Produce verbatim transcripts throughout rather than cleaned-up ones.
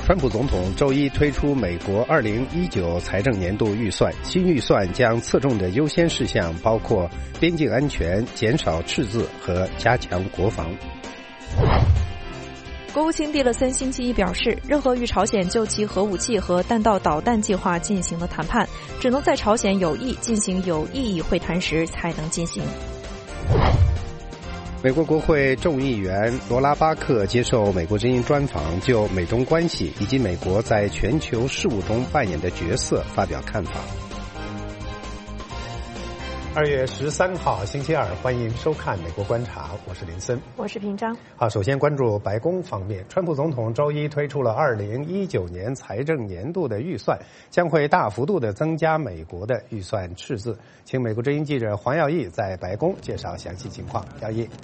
川普总统周一推出美国二零一九财政年度预算，新预算将侧重的优先事项包括边境安全、减少赤字和加强国防。 国务卿蒂勒森星期一表示，任何与朝鲜就其核武器和弹道导弹计划进行的谈判，只能在朝鲜有意进行有意义会谈时才能进行。 美国国会众议员罗拉巴克接受美国之音专访，就美中关系以及美国在全球事务中扮演的角色发表看法。二月十三号星期二，欢迎收看美国观察，我是林森， 我是平章。 好，首先关注白宫方面，川普总统周一推出了二零一九年财政年度的预算，将会大幅度的增加美国的预算赤字。请美国之音记者黄耀义在白宫介绍详细情况。耀义。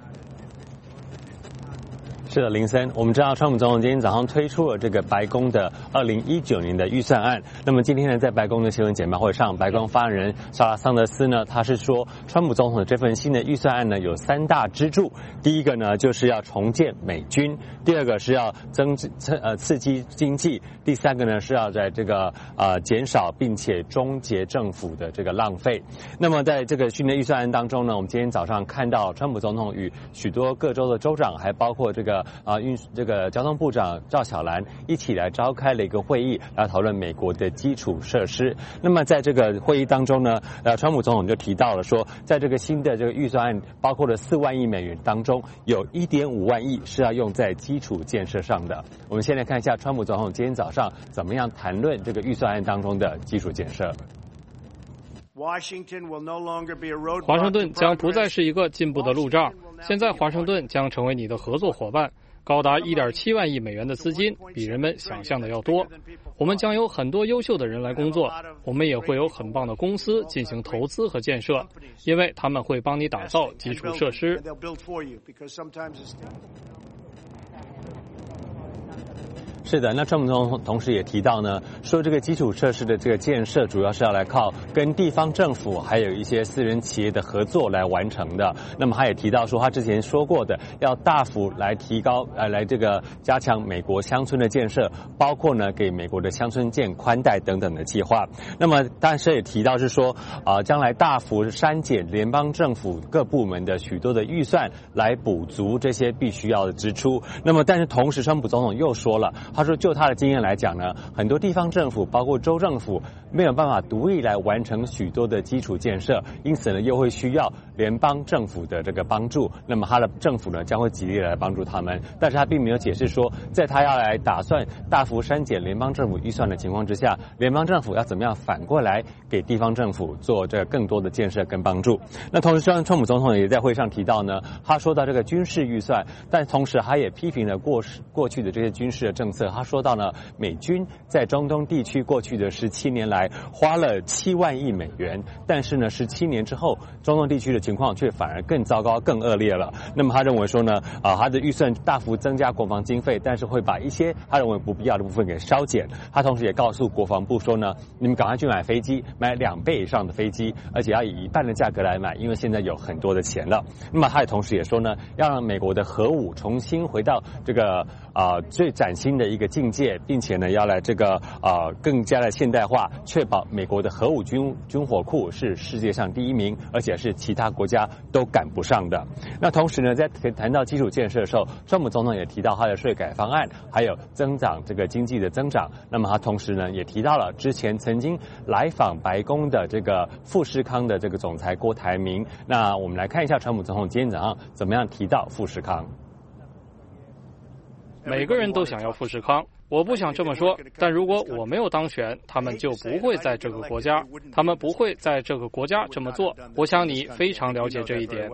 是的，林森，我们知道川普总统今天早上推出了这个白宫的二零一九年的预算案。那么今天呢，在白宫的新闻简报会上，白宫发言人莎拉桑德斯呢，他是说，川普总统的这份新的预算案呢有三大支柱。第一个呢，就是要重建美军；第二个是要增呃刺激经济；第三个呢，是要在这个呃减少并且终结政府的这个浪费。那么在这个新的预算案当中呢，我们今天早上看到川普总统与许多各州的州长，还包括这个啊，运这个交通部长赵小兰一起来召开了一个会议，来讨论美国的基础设施。那么在这个会议当中呢，呃，川普总统就提到了说，在这个新的这个预算案包括了四万亿美元当中，有一点五万亿是要用在基础建设上的。我们先来看一下川普总统今天早上怎么样谈论这个预算案当中的基础建设。 华盛顿将不再是一个进步的路障，现在华盛顿将成为你的合作伙伴。高达 一点七万亿美元的资金，比人们想象的要多。我们将有很多优秀的人来工作，我们也会有很棒的公司进行投资和建设，因为他们会帮你打造基础设施。 是的，那川普总统同时也提到呢，说这个基础设施的这个建设主要是要来靠跟地方政府还有一些私人企业的合作来完成的。那么他也提到说，他之前说过的要大幅来提高呃来这个加强美国乡村的建设，包括呢给美国的乡村建宽带等等的计划。那么但是也提到是说啊、呃，将来大幅删减联邦政府各部门的许多的预算来补足这些必须要的支出。那么但是同时川普总统又说了，他说就他的经验来讲呢，很多地方政府包括州政府没有办法独立来完成许多的基础建设，因此呢又会需要联邦政府的这个帮助。那么他的政府呢将会极力来帮助他们，但是他并没有解释说，在他要来打算大幅删减联邦政府预算的情况之下，联邦政府要怎么样反过来给地方政府做这更多的建设跟帮助。那同时川普总统也在会上提到呢，他说到这个军事预算，但同时他也批评了过过去的这些军事的政策。他说到呢，美军在中东地区过去的十七年来花了七万亿美元，但是呢，十七年之后，中东地区的情况却反而更糟糕、更恶劣了。那么他认为说呢，啊，他的预算大幅增加国防经费，但是会把一些他认为不必要的部分给削减。他同时也告诉国防部说呢，你们赶快去买飞机，买两倍以上的飞机，而且要以一半的价格来买，因为现在有很多的钱了。那么他也同时也说呢，要让美国的核武重新回到这个啊、呃、最崭新的一个境界，并且呢要来这个啊、呃、更加的现代化，确保美国的核武军军火库是世界上第一名，而且是其他国家都赶不上的。那同时呢，在谈到基础建设的时候，川普总统也提到他的税改方案，还有增长这个经济的增长。那么他同时呢也提到了之前曾经来访白宫的这个富士康的这个总裁郭台铭。那我们来看一下川普总统今天早上怎么样提到富士康。 每个人都想要富士康，我不想这么说，但如果我没有当选，他们就不会在这个国家，他们不会在这个国家这么做。我想你非常了解这一点。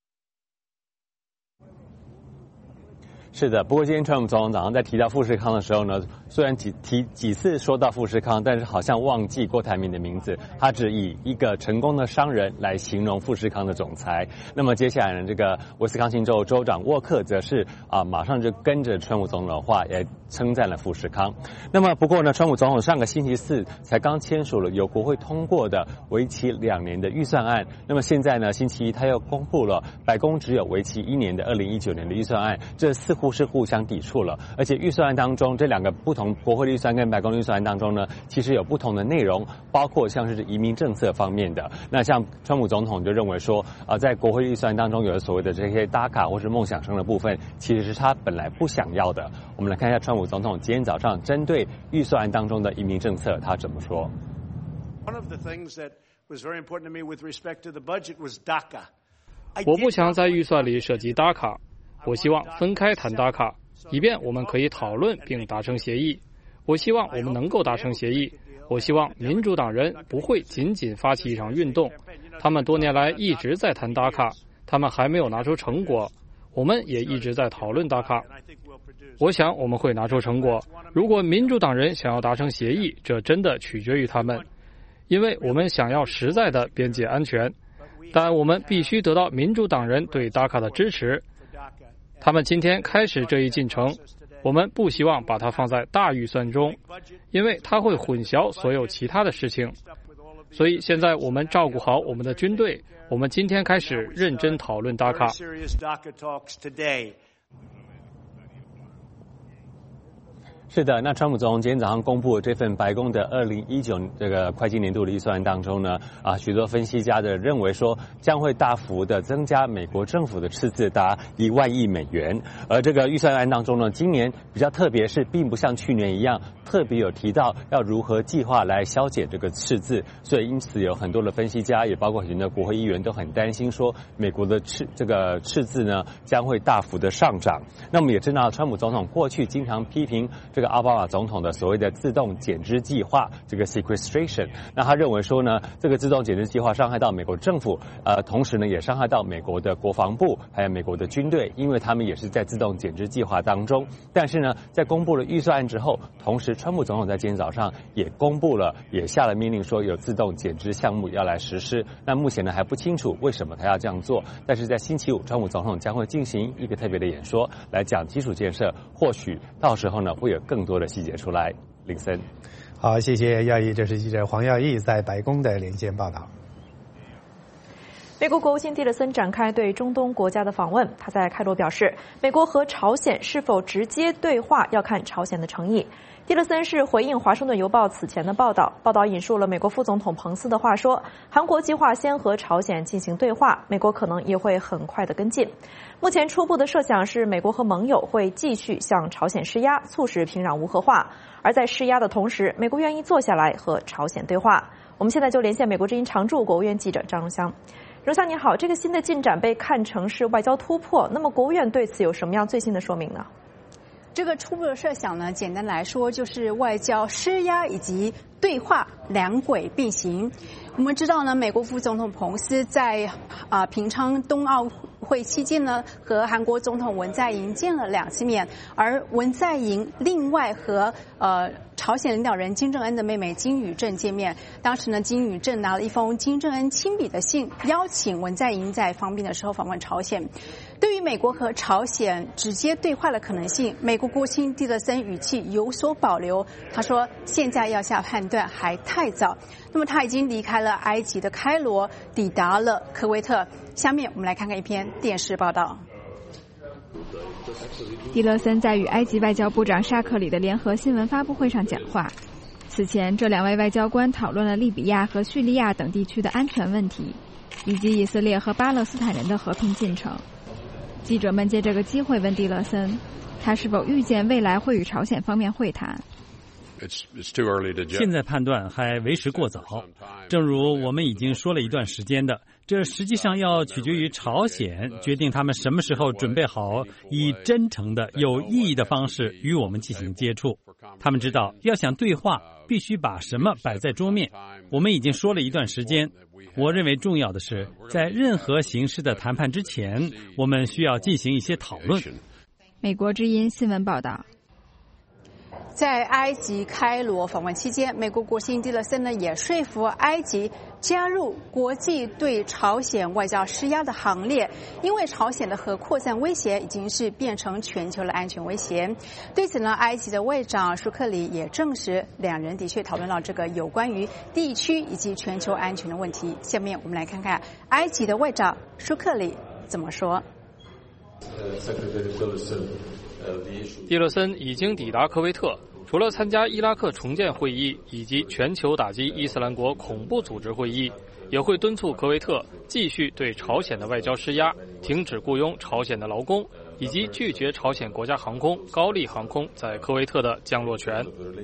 是的，不过今天川普总统早上在提到富士康的时候呢，虽然几提几次说到富士康，但是好像忘记郭台铭的名字，他只以一个成功的商人来形容富士康的总裁。那么接下来呢，这个威斯康星州州长沃克则是啊，马上就跟着川普总统的话，也称赞了富士康。那么不过呢，川普总统上个星期四才刚签署了由国会通过的为期两年的预算案。那么现在呢，星期一他又公布了白宫只有为期一年的二零一九年的预算案，这似乎不是互相抵触了。而且预算案当中，这两个不同国会预算跟白宫预算案当中呢，其实有不同的内容，包括像是移民政策方面的。那像川普总统就认为说，啊、呃，在国会预算当中有的所谓的这些打卡或是梦想生的部分，其实是他本来不想要的。我们来看一下川普总统今天早上针对预算案当中的移民政策，他怎么说。 我不想在预算里涉及打卡，我希望分开谈打卡，以便我们可以讨论并达成协议。我希望我们能够达成协议。我希望民主党人不会仅仅发起一场运动，他们多年来一直在谈打卡，他们还没有拿出成果。我们也一直在讨论打卡。我想我们会拿出成果。如果民主党人想要达成协议，这真的取决于他们，因为我们想要实在的边界安全。但我们必须得到民主党人对打卡的支持。他们今天开始这一进程，我们不希望把它放在大预算中，因为它会混淆所有其他的事情。所以现在我们照顾好我们的军队，我们今天开始认真讨论打卡。 是的，那川普总统今天早上公布这份白宫的二零一九这个会计年度的预算案当中呢，啊，许多分析家的认为说将会大幅的增加美国政府的赤字达一万亿美元。而这个预算案当中呢，今年比较特别是，并不像去年一样特别有提到要如何计划来消减这个赤字，所以因此有很多的分析家，也包括很多的国会议员都很担心说，美国的赤这个赤字呢将会大幅的上涨。那我们也知道，川普总统过去经常批评这个奥巴马总统的所谓的自动减支计划，这个 sequestration， 那他认为说呢，这个自动减支计划伤害到美国政府，呃，同时呢也伤害到美国的国防部还有美国的军队，因为他们也是在自动减支计划当中。但是呢，在公布了预算案之后，同时川普总统在今天早上也公布了，也下了命令说有自动减支项目要来实施。那目前呢还不清楚为什么他要这样做，但是在星期五，川普总统将会进行一个特别的演说，来讲基础建设，或许到时候呢会有更多的细节出来。林森， 好，谢谢耀义，这是记者黄耀义在白宫的连线报道。 美国国务卿蒂勒森展开对中东国家的访问，他在开罗表示，美国和朝鲜是否直接对话要看朝鲜的诚意。蒂勒森是回应《华盛顿邮报》此前的报道，报道引述了美国副总统彭斯的话说，韩国计划先和朝鲜进行对话，美国可能也会很快的跟进。目前初步的设想是，美国和盟友会继续向朝鲜施压，促使平壤无核化，而在施压的同时，美国愿意坐下来和朝鲜对话。我们现在就连线美国之音常驻国务院记者张荣香。荣香你好，这个新的进展被看成是外交突破，那么国务院对此有什么样最新的说明呢？ 这个初步的设想呢，简单来说就是外交施压以及对话两轨并行。我们知道呢，美国副总统彭斯在啊、呃、平昌冬奥会期间呢，和韩国总统文在寅见了两次面，而文在寅另外和呃朝鲜领导人金正恩的妹妹金宇镇见面。当时呢，金宇镇拿了一封金正恩亲笔的信，邀请文在寅在方便的时候访问朝鲜。对于美国和朝鲜直接对话的可能性，美国国务卿蒂勒森语气有所保留。他说，现在要下判断还太早。那么他已经离开了埃及的开罗，抵达了科威特。下面我们来看看一篇电视报道。 蒂勒森在与埃及外交部长沙克里的联合新闻发布会上讲话。此前，这两位外交官讨论了利比亚和叙利亚等地区的安全问题，以及以色列和巴勒斯坦人的和平进程。记者们借这个机会问蒂勒森，他是否预见未来会与朝鲜方面会谈。 现在判断还为时过早，正如我们已经说了一段时间的，这实际上要取决于朝鲜决定他们什么时候准备好以真诚的、有意义的方式与我们进行接触。他们知道，要想对话，必须把什么摆在桌面。我们已经说了一段时间。我认为重要的是，在任何形式的谈判之前，我们需要进行一些讨论。 美国之音新闻报道。 在埃及开罗访问期间，美国国务卿蒂勒森呢也说服埃及加入国际对朝鲜外交施压的行列，因为朝鲜的核扩散威胁已经是变成全球的安全威胁。对此呢，埃及的外长舒克里也证实，两人的确讨论到这个有关于地区以及全球安全的问题。下面我们来看看埃及的外长舒克里怎么说。 蒂勒森已经抵达科威特，除了参加伊拉克重建会议以及全球打击伊斯兰国恐怖组织会议，也会敦促科威特继续对朝鲜的外交施压，停止雇佣朝鲜的劳工，以及拒绝朝鲜国家航空高丽航空在科威特的降落权。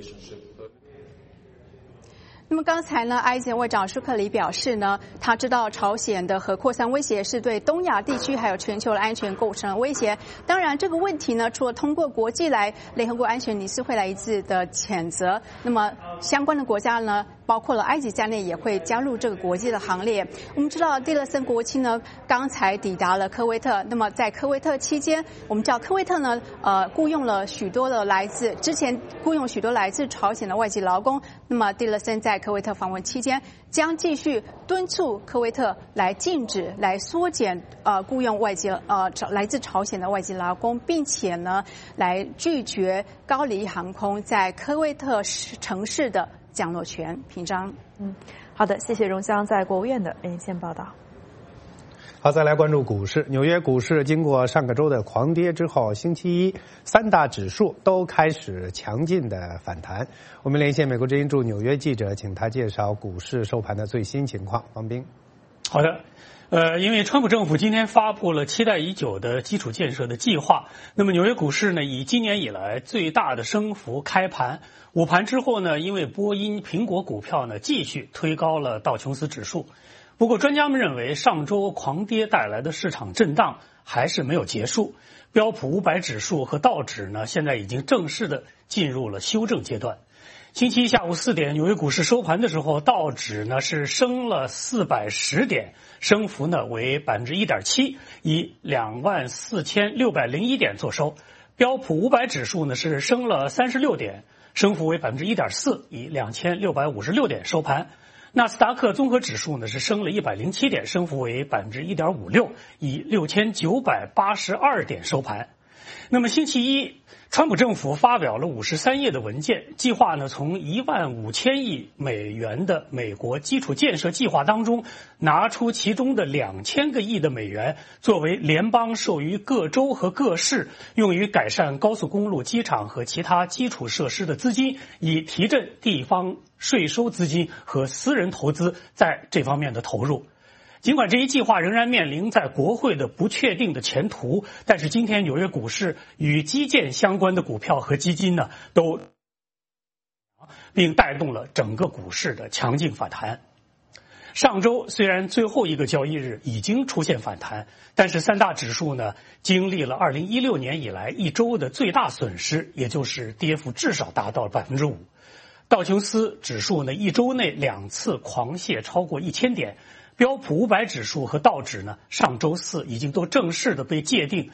那么刚才呢，埃及外长舒克里表示呢，他知道朝鲜的核扩散威胁是对东亚地区还有全球的安全构成了威胁。当然，这个问题呢，除了通过国际来联合国安全理事会来一致的谴责，那么相关的国家呢，包括了埃及在内，也会加入这个国际的行列。我们知道蒂勒森国庆呢，刚才抵达了科威特。那么在科威特期间，我们知道科威特呢，呃，雇佣了许多的来自之前雇佣许多来自朝鲜的外籍劳工。那么蒂勒森在科威特访问期间，将继续敦促科威特来禁止、来缩减呃雇佣外籍呃来自朝鲜的外籍劳工，并且呢，来拒绝高丽航空在科威特城市的降落权。平章， 嗯，好的，谢谢荣香在国务院的连线报道。 好，再来关注股市。纽约股市经过上个周的狂跌之后，星期一三大指数都开始强劲的反弹。我们连线美国之音驻纽约记者，请他介绍股市收盘的最新情况。方斌。 好的。呃，因为川普政府今天发布了期待已久的基础建设的计划，那么纽约股市呢以今年以来最大的升幅开盘。午盘之后呢，因为波音、苹果股票呢继续推高了道琼斯指数。不过专家们认为，上周狂跌带来的市场震荡还是没有结束。标普五百指数和道指呢，现在已经正式的进入了修正阶段。星期一下午四点，纽约股市收盘的时候，道指呢是升了四百十点，升幅呢为百分之一点七，以两万四千六百零一点作收。标普五百指数呢是升了三十六点，升幅为百分之一点四，以两千六百五十六点收盘。纳斯达克综合指数呢是升了一百零七点，升幅为百分之一点五六，以六千九百八十二点收盘。那么星期一，川普政府发表了五十三页的文件，计划呢从一万五千亿美元的美国基础建设计划当中拿出其中的两千个亿的美元，作为联邦授予各州和各市用于改善高速公路、机场和其他基础设施的资金，以提振地方税收资金和私人投资在这方面的投入。尽管这一计划仍然面临在国会的不确定的前途，但是今天纽约股市与基建相关的股票和基金呢，都并带动了整个股市的强劲反弹。上周虽然最后一个交易日已经出现反弹，但是三大指数呢，经历了二零一六年以来一周的最大损失，也就是跌幅至少达到百分之五。道琼斯指数呢，一周内两次狂泻超过一千点。标普五百指数和道指呢，上周四已经都正式的被界定，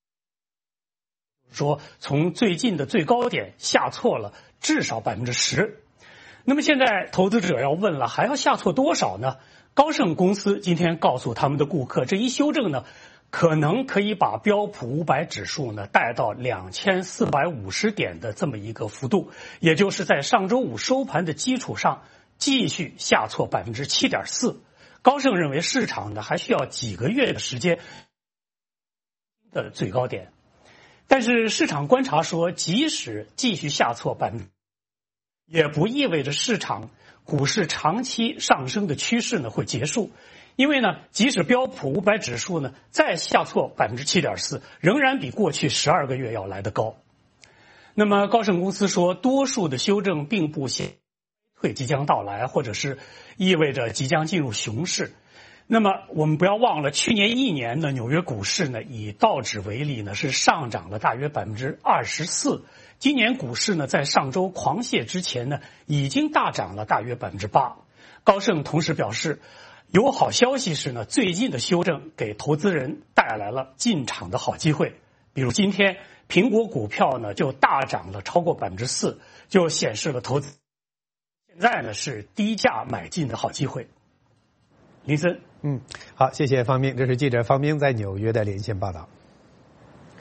说从最近的最高点下挫了至少百分之十。那么现在投资者要问了，还要下挫多少呢？高盛公司今天告诉他们的顾客，这一修正呢，可能可以把标普五百指数呢带到两千四百五十点的这么一个幅度，也就是在上周五收盘的基础上继续下挫百分之七点四。高盛认为市场呢还需要几个月的时间的最高点，但是市场观察说，即使继续下挫百分之，也不意味着市场股市长期上升的趋势呢会结束，因为呢，即使标普五百指数呢再下挫百分之七点四，仍然比过去十二个月要来得高。那么高盛公司说，多数的修正并不显会即将到来，或者是意味着即将进入熊市。那么我们不要忘了，去年一年呢，纽约股市呢以道指为例呢是上涨了大约百分之二十四。今年股市呢在上周狂泻之前呢已经大涨了大约百分之八。高盛同时表示，有好消息是呢，最近的修正给投资人带来了进场的好机会。比如今天苹果股票呢就大涨了超过百分之四，就显示了投资现在呢是低价买进的好机会。林森， 嗯，好，谢谢方斌，这是记者方斌在纽约的连线报道。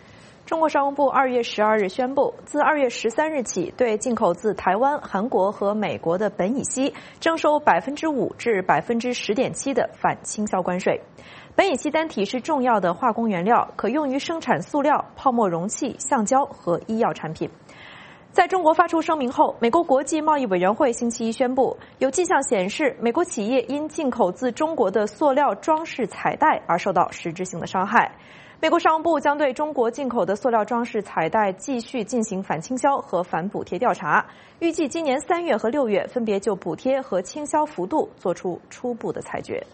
中国商务部二月十二日宣布，自二月十三日起，对进口自台湾、韩国和美国的苯乙烯征收百分之五至百分之十点七的反倾销关税。苯乙烯单体是重要的化工原料，可用于生产塑料、泡沫容器、橡胶和医药产品。在中国发出声明后，美国国际贸易委员会星期一宣布，有迹象显示美国企业因进口自中国的塑料装饰彩带而受到实质性的伤害。美国商务部将对中国进口的塑料装饰彩带继续进行反倾销和反补贴调查，预计今年三月和六月分别就补贴和倾销幅度做出初步的裁决。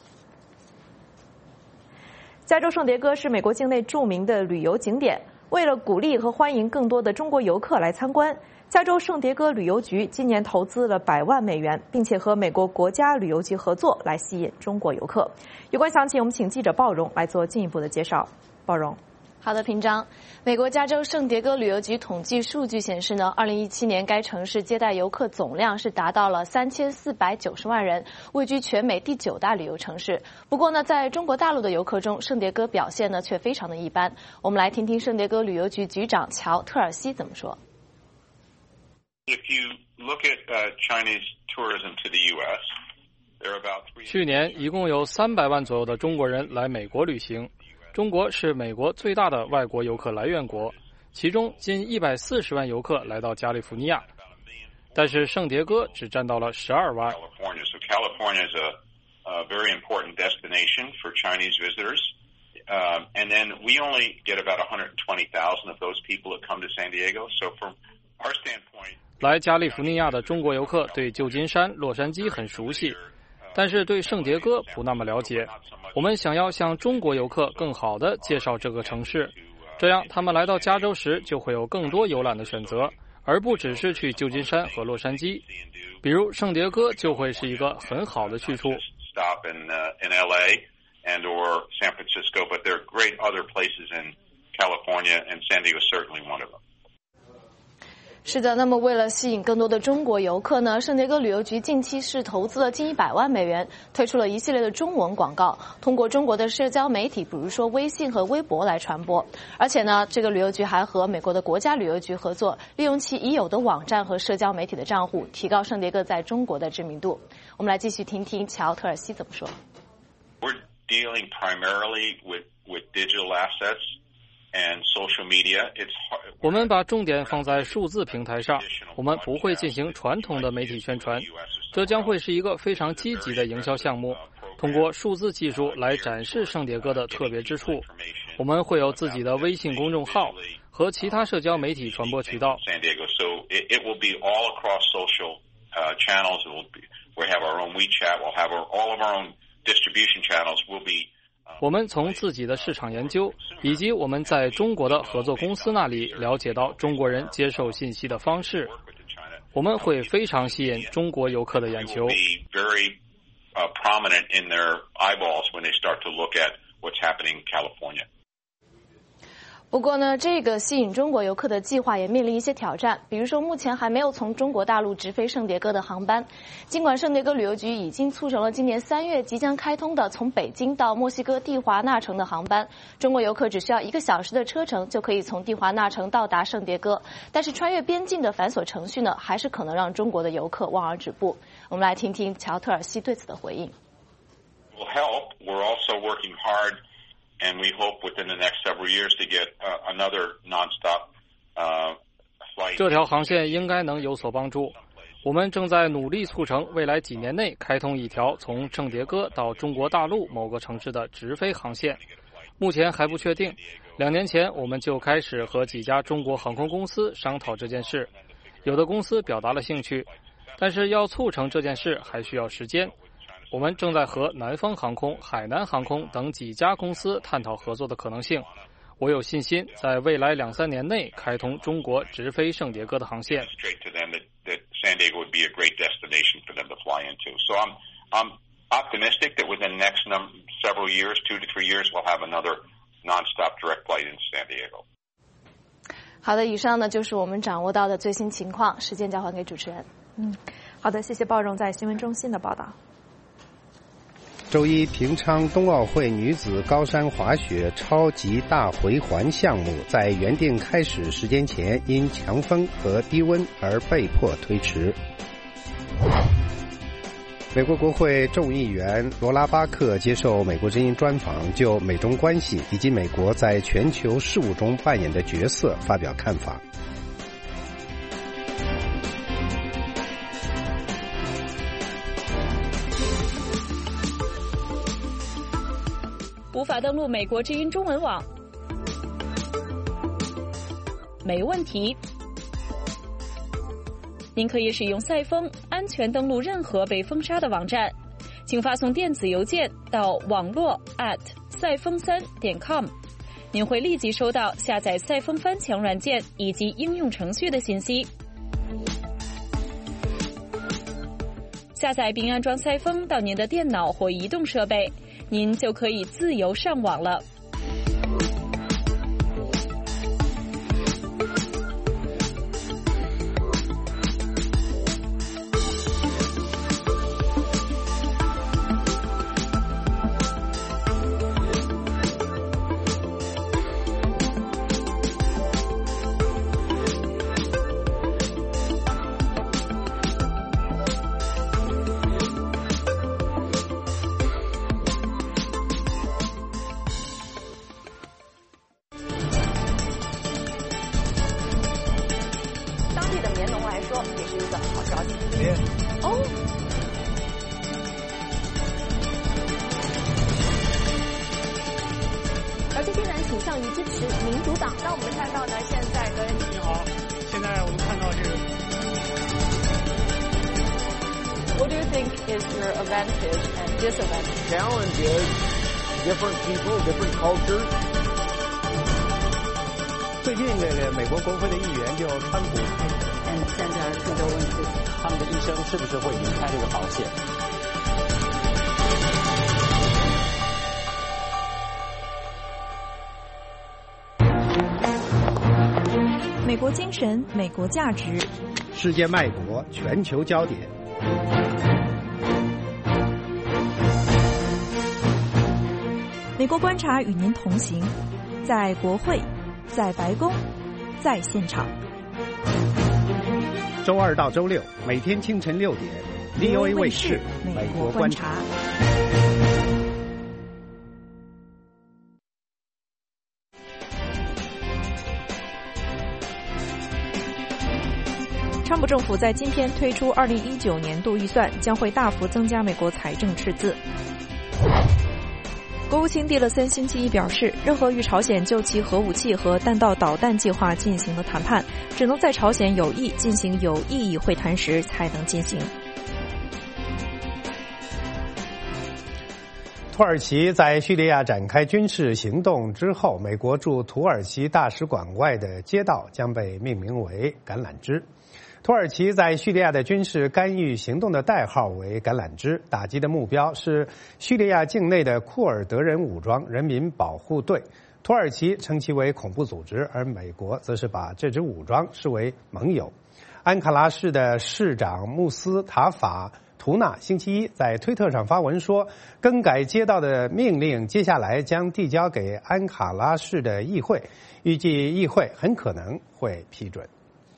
加州圣迭戈是美国境内著名的旅游景点，为了鼓励和欢迎更多的中国游客来参观，加州圣迭戈旅游局今年投资了百万美元，并且和美国国家旅游局合作来吸引中国游客。有关详情，我们请记者鲍荣来做进一步的介绍。鲍荣。 好的，平章。美国加州圣迭戈旅游局统计数据显示呢，二零一七年该城市接待游客总量是达到了三千四百九十万人，位居全美第九大旅游城市。不过呢，在中国大陆的游客中，圣迭戈表现呢却非常的一般。我们来听听圣迭戈旅游局局长乔特尔西怎么说。 If you look at uh, Chinese tourism to the U S, there are about three. 去年一共有三百万左右的中国人来美国旅行。中国是美国最大的外国游客来源国，其中近一百四十万游客来到加利福尼亚，但是圣迭戈只占到了十二万。 So California is a, a very important destination for Chinese visitors, uh, and then we only get about one hundred twenty thousand of those people that come to San Diego. So from our standpoint, 来加利福尼亚的中国游客对旧金山、洛杉矶很熟悉，但是对圣迭戈不那么了解。我们想要向中国游客更好地介绍这个城市，这样他们来到加州时就会有更多游览的选择，而不只是去旧金山和洛杉矶。比如圣迭戈就会是一个很好的去处。 Stop in, uh, in L A and or San Francisco, but there are great other places in California, and San Diego is certainly one of them. 是的，那么为了吸引更多的中国游客呢，圣迭戈旅游局近期是投资了近一百万美元，推出了一系列的中文广告，通过中国的社交媒体，比如说微信和微博来传播。而且呢，这个旅游局还和美国的国家旅游局合作，利用其已有的网站和社交媒体的账户，提高圣迭戈在中国的知名度。我们来继续听听乔特尔西怎么说。 We're dealing primarily with with digital assets.And social media, it's hard. 我们把重点放在数字平台上，我们不会进行传统的媒体宣传，这将会是一个非常积极的营销项目，通过数字技术来展示圣迭戈的特别之处。我们会有自己的微信公众号和其他社交媒体传播渠道。 San Diego, so it, it will be all across social uh, channels. It will be, we have our own WeChat. We'll have our, all of our own distribution channels. Will be 我们从自己的市场研究以及我们在中国的合作公司那里了解到中国人接受信息的方式，我们会非常吸引中国游客的眼球。 不过呢，这个吸引中国游客的计划也面临一些挑战，比如说目前还没有从中国大陆直飞圣迭戈的航班。尽管圣迭戈旅游局已经促成了今年三月即将开通的从北京到墨西哥蒂华纳城的航班，中国游客只需要一个小时的车程就可以从蒂华纳城到达圣迭戈，但是穿越边境的繁琐程序呢，还是可能让中国的游客望而止步。我们来听听乔特尔西对此的回应。 Will help. We're also working hard.And we hope within the next several years to get uh, another nonstop uh, flight. 这条航线应该能有所帮助。我们正在努力促成未来几年内开通一条从圣迭戈到中国大陆某个城市的直飞航线。目前还不确定。两年前我们就开始和几家中国航空公司商讨这件事，有的公司表达了兴趣，但是要促成这件事还需要时间。我们正在和南方航空、海南航空等几家公司探讨合作的可能性。我有信心在未来两三年内开通中国直飞圣迭戈的航线。 San Diego would be a great destination for them to fly into. So I'm I'm optimistic that within the next num- several years, two to three years, we'll have another nonstop direct flight into San Diego. 好的，以上呢就是我们掌握到的最新情况。时间交还给主持人。 嗯，好的，谢谢鲍荣在新闻中心的报道。 周一，平昌冬奥会女子高山滑雪超级大回环项目在原定开始时间前因强风和低温而被迫推迟。美国国会众议员罗拉巴克接受美国之音专访，就美中关系以及美国在全球事务中扮演的角色发表看法。 无法登录美国之音中文网？没问题。您可以使用赛风安全登录任何被封杀的网站，请发送电子邮件到网络 at 赛风三点 com， 您会立即收到下载赛风翻墙软件以及应用程序的信息。下载并安装赛风到您的电脑或移动设备，您就可以自由上网了。 What do you think is your advantage and disadvantage? Challenge is different people, different cultures. 最近这个美国国会的议员就川普， 嗯，现在更多问题， 他们的一生是不是会离开这个保险？ 美国精神，美国价值， 世界脉搏，全球焦点。 美国观察与您同行，在国会，在白宫，在现场。 周二到周六，每天清晨六点 ，V O A 卫视《美国观察》。 川普政府在今天推出二零一九年度预算，将会大幅增加美国财政赤字。国务卿蒂勒森星期一表示，任何与朝鲜就其核武器和弹道导弹计划进行的谈判，只能在朝鲜有意进行有意义会谈时才能进行。 土耳其在叙利亚展开军事行动之后，美国驻土耳其大使馆外的街道将被命名为橄榄枝。土耳其在叙利亚的军事干预行动的代号为橄榄枝，打击的目标是叙利亚境内的库尔德人武装人民保护队。土耳其称其为恐怖组织，而美国则是把这支武装视为盟友。安卡拉市的市长穆斯塔法图纳星期一在推特上发文说，更改街道的命令接下来将递交给安卡拉市的议会，预计议会很可能会批准。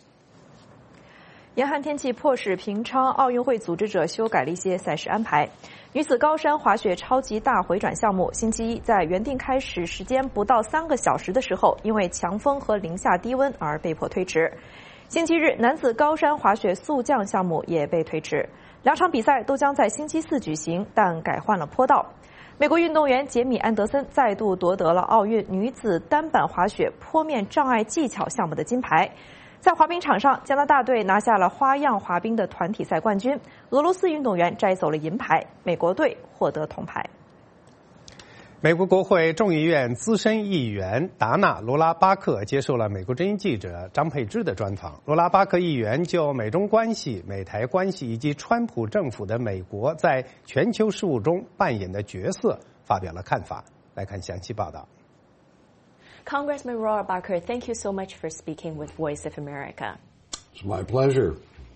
严寒天气迫使平昌奥运会组织者修改了一些赛事安排。女子高山滑雪超级大回转项目星期一在原定开始时间不到三个小时的时候，因为强风和零下低温而被迫推迟。星期日，男子高山滑雪速降项目也被推迟。两场比赛都将在星期四举行，但改换了坡道。美国运动员杰米·安德森再度夺得了奥运女子单板滑雪坡面障碍技巧项目的金牌。在滑冰场上，加拿大队拿下了花样滑冰的团体赛冠军，俄罗斯运动员摘走了银牌，美国队获得铜牌。 美国国会众议院资深议员达纳·罗拉巴克接受了美国之音记者张佩芝的专访。罗拉巴克议员就美中关系、美台关系以及川普政府的美国在全球事务中扮演的角色发表了看法。来看详细报道。 Congressman Rohrabacher Barker, thank you so much for speaking with Voice of America. It's my pleasure.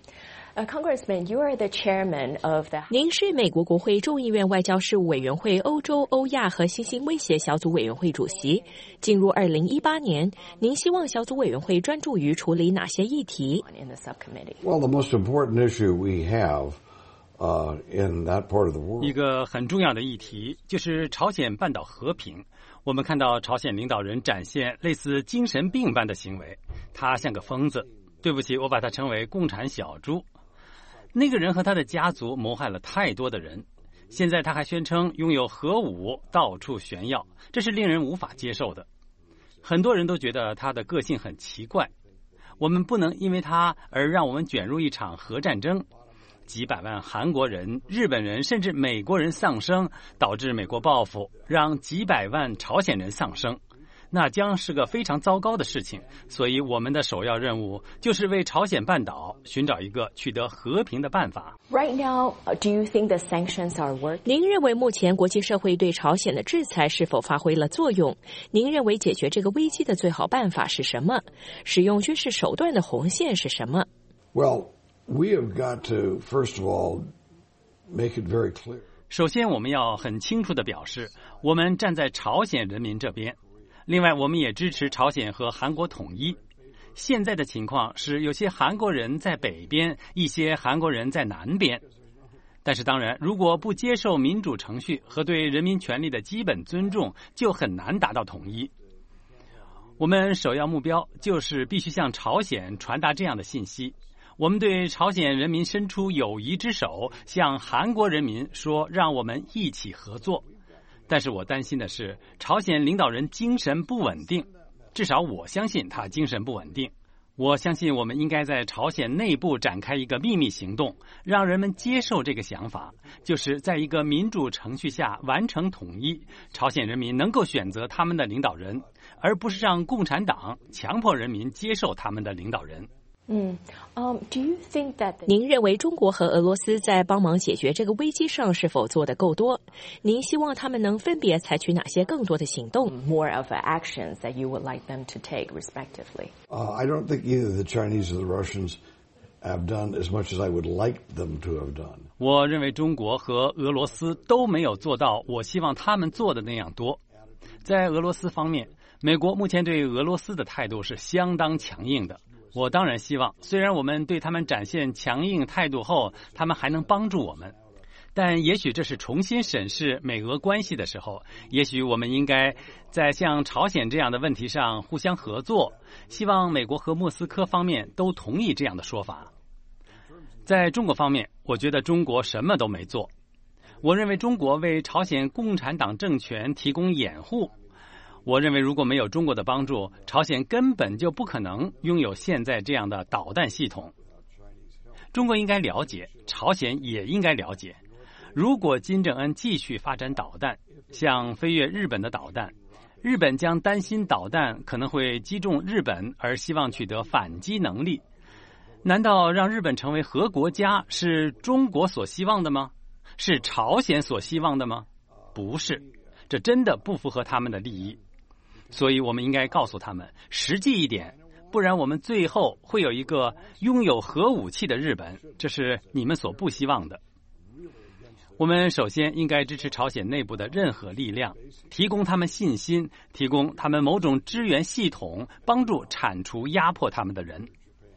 Uh, Congressman, you are the chairman of the. 您是美国国会众议院外交事务委员会欧洲、欧亚和新兴威胁小组委员会主席。进入二零一八年，您希望小组委员会专注于处理哪些议题 in the subcommittee? Well, the most important issue we have uh, in that part of the world. 一个很重要的议题就是朝鲜半岛和平。我们看到朝鲜领导人展现类似精神病般的行为，他像个疯子。对不起，我把他称为共产小猪。那个人和他的家族谋害了太多的人，现在他还宣称拥有核武，到处炫耀，这是令人无法接受的。很多人都觉得他的个性很奇怪，我们不能因为他而让我们卷入一场核战争。几百万韩国人、日本人甚至美国人丧生，导致美国报复，让几百万朝鲜人丧生，那将是个非常糟糕的事情。所以我们的首要任务就是为朝鲜半岛寻找一个取得和平的办法。 Right now, do you think the sanctions are working? 您认为目前国际社会对朝鲜的制裁是否发挥了作用？您认为解决这个危机的最好办法是什么？使用军事手段的红线是什么？ Well, we have got to, first of all, make it very clear. 首先，我们要很清楚地表示，我们站在朝鲜人民这边。另外，我们也支持朝鲜和韩国统一。现在的情况是，有些韩国人在北边，一些韩国人在南边。但是当然，如果不接受民主程序和对人民权利的基本尊重，就很难达到统一。我们首要目标就是必须向朝鲜传达这样的信息：我们对朝鲜人民伸出友谊之手，向韩国人民说，让我们一起合作。但是我担心的是，朝鲜领导人精神不稳定，至少我相信他精神不稳定。我相信我们应该在朝鲜内部展开一个秘密行动，让人们接受这个想法，就是在一个民主程序下完成统一，朝鲜人民能够选择他们的领导人，而不是让共产党强迫人民接受他们的领导人。 嗯，嗯 ，Do you think that？ 您认为中国和俄罗斯在帮忙解决这个危机上是否做得够多？您希望他们能分别采取哪些更多的行动 ？More of actions that you would like them to take, respectively. Uh, I don't think either the Chinese or the Russians have done as much as I would like them to have done. 我认为中国和俄罗斯都没有做到我希望他们做的那样多。在俄罗斯方面，美国目前对俄罗斯的态度是相当强硬的。我当然希望，虽然我们对他们展现强硬态度后，他们还能帮助我们，但也许这是重新审视美俄关系的时候，也许我们应该在像朝鲜这样的问题上互相合作，希望美国和莫斯科方面都同意这样的说法。在中国方面，我觉得中国什么都没做。我认为中国为朝鲜共产党政权提供掩护。我认为如果没有中国的帮助，朝鲜根本就不可能拥有现在这样的导弹系统。中国应该了解，朝鲜也应该了解，如果金正恩继续发展导弹，像飞越日本的导弹，日本将担心导弹可能会击中日本，而希望取得反击能力。难道让日本成为核国家是中国所希望的吗？是朝鲜所希望的吗？不是，这真的不符合他们的利益。所以我们应该告诉他们，实际一点，不然我们最后会有一个拥有核武器的日本，这是你们所不希望的。我们首先应该支持朝鲜内部的任何力量，提供他们信心，提供他们某种支援系统，帮助铲除压迫他们的人。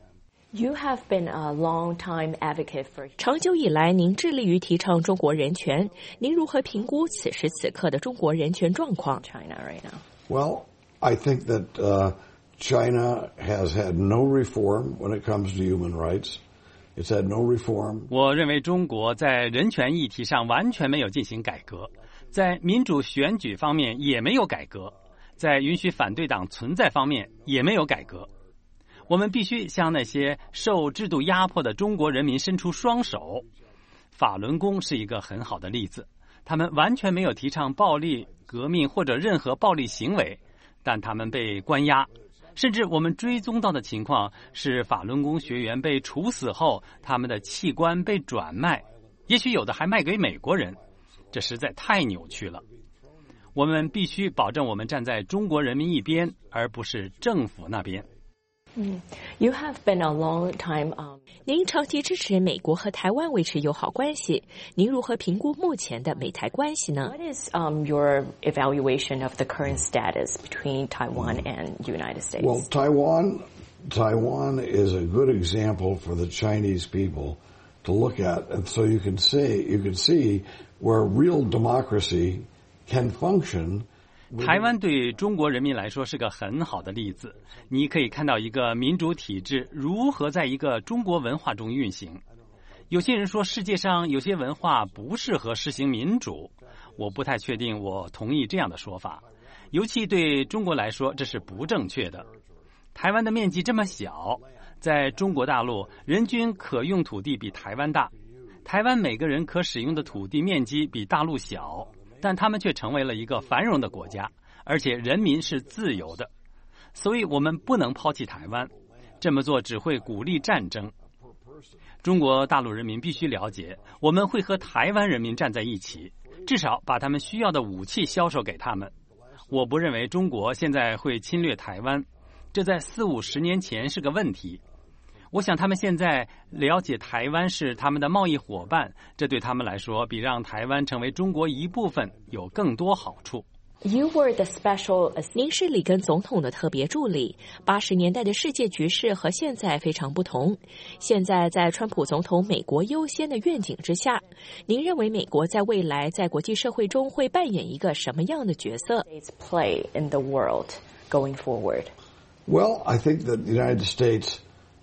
You have been a long-time advocate for. 长久以来，您致力于提倡中国人权。您如何评估此时此刻的中国人权状况 China right now. Well, I think that uh, China has had no reform when it comes to human rights. It's had no reform. 我认为中国在人权议题上完全没有进行改革，在民主选举方面也没有改革，在允许反对党存在方面也没有改革。我们必须向那些受制度压迫的中国人民伸出双手。法轮功是一个很好的例子，他们完全没有提倡暴力革命或者任何暴力行为，但他们被关押，甚至我们追踪到的情况是法轮功学员被处死后，他们的器官被转卖，也许有的还卖给美国人，这实在太扭曲了。我们必须保证我们站在中国人民一边，而不是政府那边。 嗯 ，You have been a long time. Um, 您长期支持美国和台湾维持友好关系，您如何评估目前的美台关系呢 What is um, your evaluation of the current status between Taiwan and the United States? Well, Taiwan, Taiwan is a good example for the Chinese people to look at, and so you can see you can see where real democracy can function. 台湾对中国人民来说是个很好的例子，你可以看到一个民主体制如何在一个中国文化中运行。有些人说世界上有些文化不适合实行民主，我不太确定我同意这样的说法，尤其对中国来说这是不正确的。台湾的面积这么小，在中国大陆人均可用土地比台湾大，台湾每个人可使用的土地面积比大陆小，但他们却成为了一个繁荣的国家，而且人民是自由的，所以我们不能抛弃台湾，这么做只会鼓励战争。中国大陆人民必须了解，我们会和台湾人民站在一起，至少把他们需要的武器销售给他们。我不认为中国现在会侵略台湾，这在四五十年前是个问题。我想他们现在了解台湾是他们的贸易伙伴，这对他们来说比让台湾成为中国一部分有更多好处。 You were the special. 您是里根总统的特别助理。八十年代的世界局势和现在非常不同。现在在川普总统美国优先的愿景之下，您认为美国在未来在国际社会中会扮演一个什么样的角色 Play in the world going forward. Well, I think that the United States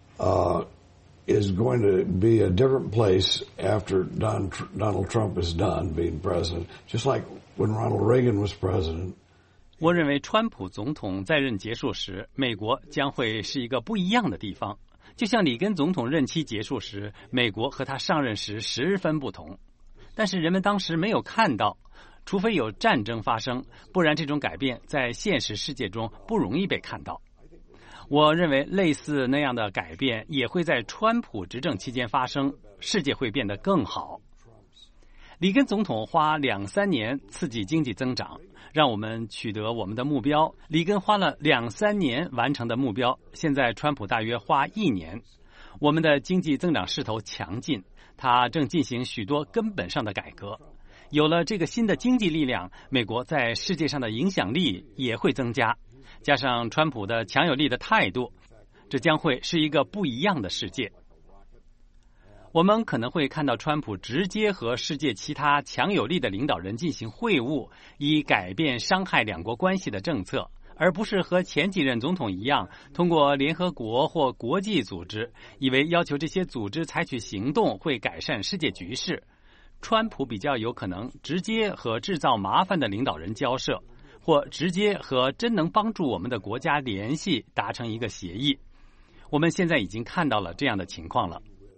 uh, is going to be a different place after Don, Donald Trump is done being president, just like when Ronald Reagan was president. 我认为川普总统在任结束时，美国将会是一个不一样的地方，就像里根总统任期结束时，美国和他上任时十分不同。但是人们当时没有看到，除非有战争发生，不然这种改变在现实世界中不容易被看到。我认为类似那样的改变也会在川普执政期间发生，世界会变得更好。里根总统花两三年刺激经济增长，让我们取得我们的目标。里根花了两三年完成的目标，现在川普大约花一年。我们的经济增长势头强劲，他正进行许多根本上的改革。有了这个新的经济力量，美国在世界上的影响力也会增加，加上川普的强有力的态度，这将会是一个不一样的世界。我们可能会看到川普直接和世界其他强有力的领导人进行会晤，以改变伤害两国关系的政策，而不是和前几任总统一样，通过联合国或国际组织，以为要求这些组织采取行动会改善世界局势。川普比较有可能直接和制造麻烦的领导人交涉，或直接和真能帮助我们的国家联系，达成一个协议。我们现在已经看到了这样的情况了。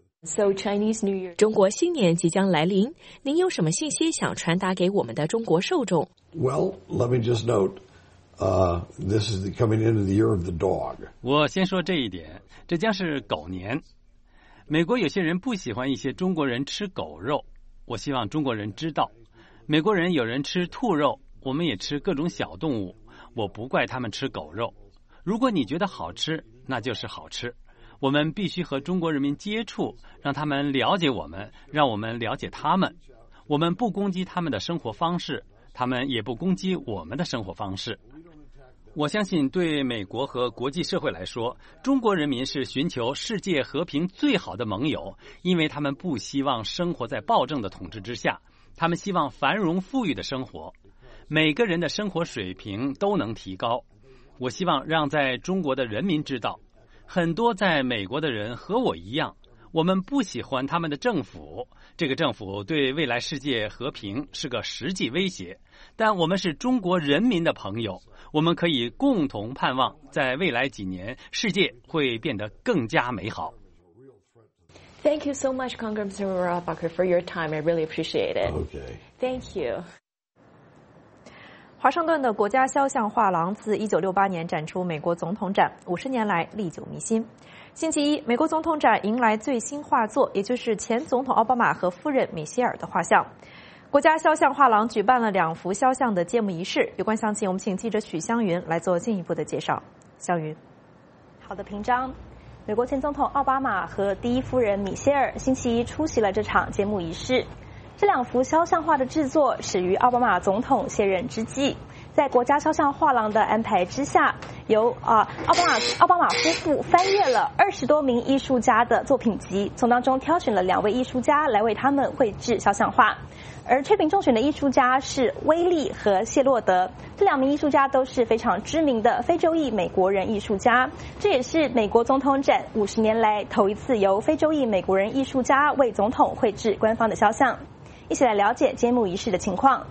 So Chinese New Year. 中国新年即将来临，您有什么信息想传达给我们的中国受众 Well, let me just note, uh, this is the, coming into the year of the dog. 我先说这一点，这将是狗年。美国有些人不喜欢一些中国人吃狗肉，我希望中国人知道，美国人有人吃兔肉，我们也吃各种小动物，我不怪他们吃狗肉。如果你觉得好吃，那就是好吃。我们必须和中国人民接触，让他们了解我们，让我们了解他们。我们不攻击他们的生活方式，他们也不攻击我们的生活方式。我相信对美国和国际社会来说，中国人民是寻求世界和平最好的盟友，因为他们不希望生活在暴政的统治之下，他们希望繁荣富裕的生活，每个人的生活水平都能提高。我希望让在中国的人民知道，很多在美国的人和我一样，我们不喜欢他们的政府，这个政府对未来世界和平是个实际威胁，但我们是中国人民的朋友，我们可以共同盼望在未来几年世界会变得更加美好。 Thank you so much, Congressman Rohrabacher, for your time. I really appreciate it. Okay. Thank you. 华盛顿的国家肖像画廊自一九六八年展出美国总统展，五十年来历久弥新。星期一，美国总统展迎来最新画作，也就是前总统奥巴马和夫人米歇尔的画像。国家肖像画廊举办了两幅肖像的揭幕仪式，有关详情，我们请记者许湘云来做进一步的介绍。湘云。 好的评章。美国前总统奥巴马和第一夫人米歇尔星期一出席了这场揭幕仪式。这两幅肖像画的制作始于奥巴马总统卸任之际，在国家肖像画廊的安排之下，由啊、呃、奥巴马奥巴马夫妇翻阅了二十多名艺术家的作品集，从当中挑选了两位艺术家来为他们绘制肖像画。而确评中选的艺术家是威利和谢洛德，这两名艺术家都是非常知名的非洲裔美国人艺术家，这也是美国总统展五十年来头一次由非洲裔美国人艺术家为总统绘制官方的肖像。一起来了解揭幕仪式的情况。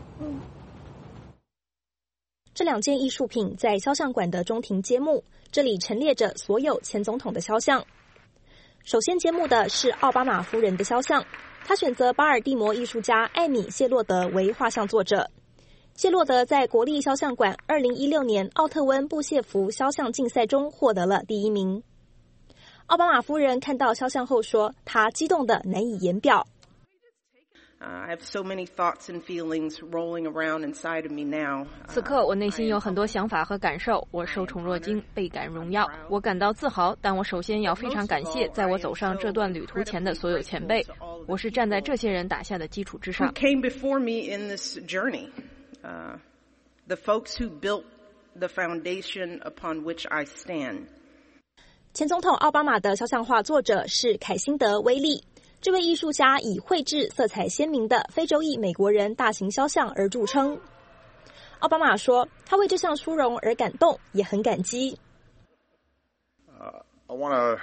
这两件艺术品在肖像馆的中庭揭幕，这里陈列着所有前总统的肖像。首先揭幕的是奥巴马夫人的肖像，他选择巴尔的摩艺术家艾米·谢洛德为画像作者。谢洛德在国立肖像馆二零一六年奥特温布谢弗肖像竞赛中获得了第一名。奥巴马夫人看到肖像后说，她激动得难以言表。 I have so many thoughts and feelings rolling around inside of me now. 此刻我内心有很多想法和感受，我受宠若惊，倍感荣耀，我感到自豪，但我首先要非常感谢在我走上这段旅途前的所有前辈，我是站在这些人打下的基础之上。 Who came before me in this journey? Uh, the folks who built the foundation upon which I stand. 前总统奥巴马的肖像画作者是凯辛德·威利。这位艺术家以绘制色彩鲜明的非洲裔美国人大型肖像而著称。奥巴马说，他为这项殊荣而感动，也很感激。 Uh, I want to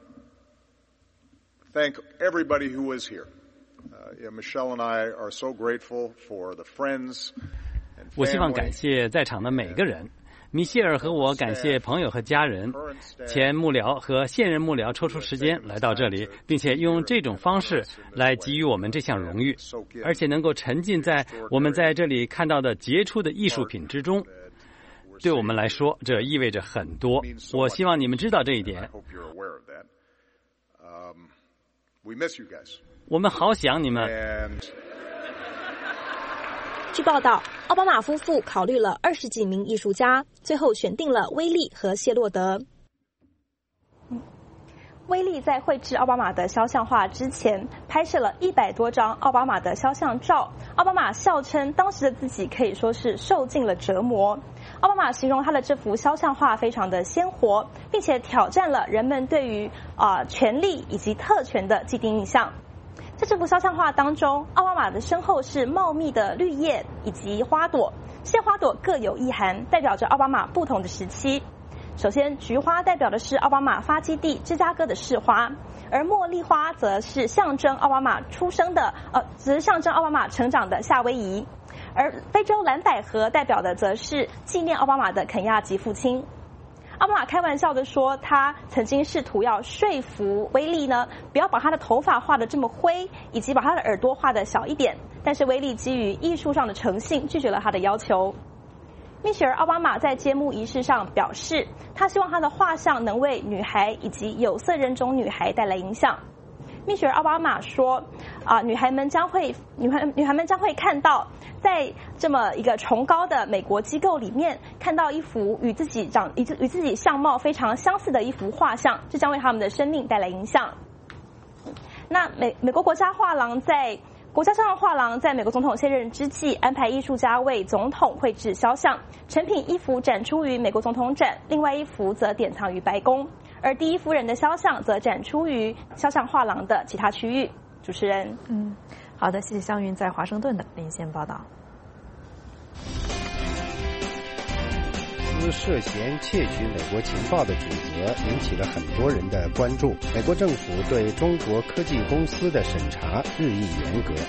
thank everybody who was here. Uh, yeah, Michelle and I are so grateful for the friends and family. 我希望感谢在场的每个人。米歇尔和我感谢朋友和家人，前幕僚和现任幕僚抽出时间来到这里，并且用这种方式来给予我们这项荣誉，而且能够沉浸在我们在这里看到的杰出的艺术品之中。对我们来说，这意味着很多。我希望你们知道这一点。我们好想你们。 据报道，奥巴马夫妇考虑了二十几名艺术家，最后选定了威利和谢洛德。威利在绘制奥巴马的肖像画之前，拍摄了一百多张奥巴马的肖像照。奥巴马笑称，当时的自己可以说是受尽了折磨。奥巴马形容他的这幅肖像画非常的鲜活，并且挑战了人们对于啊、呃、权力以及特权的既定印象。在这幅肖像画当中，奥巴马的身后是茂密的绿叶以及花朵，这些花朵各有意涵，代表着奥巴马不同的时期。首先，菊花代表的是奥巴马发基地芝加哥的市花，而茉莉花则是象征奥巴马出生的，呃，只是象征奥巴马成长的夏威夷。而非洲蓝百合代表的则是纪念奥巴马的肯亚籍父亲。奥巴马开玩笑的说，他曾经试图要说服威利呢，不要把他的头发画得这么灰，以及把他的耳朵画得小一点。但是威利基于艺术上的诚信，拒绝了他的要求。蜜雪儿·奥巴马在揭幕仪式上表示，他希望他的画像能为女孩以及有色人种女孩带来影响。蜜雪儿·奥巴马说：“啊、呃，女孩们将会女孩女孩们将会看到，在这么一个崇高的美国机构里面，看到一幅与自己长与与自己相貌非常相似的一幅画像，这将为他们的生命带来影响。”那美美国国家画廊在国家肖像画廊在美国总统卸任之际，安排艺术家为总统绘制肖像，成品一幅展出于美国总统展，另外一幅则典藏于白宫。而第一夫人的肖像则展出于肖像画廊的其他区域。主持人， 嗯，好的，谢谢湘云在华盛顿的连线报道。 涉嫌窃取美国情报的指责引起了很多人的关注。美国政府对中国科技公司的审查日益严格。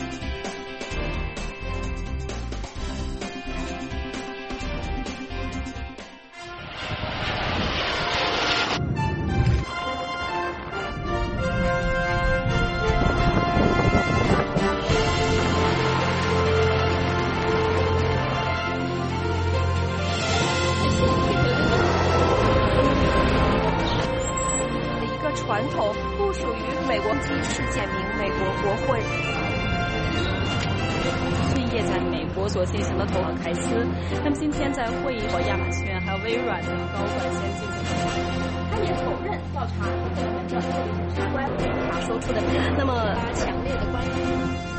传统不属于美国世界名美国国会。 是业在美国所进行的投凯斯。那么今天在会议上，亚马逊还有微软的高管先进行了， 他也否认调查和可能的检察官对他说出的那么强烈的关注。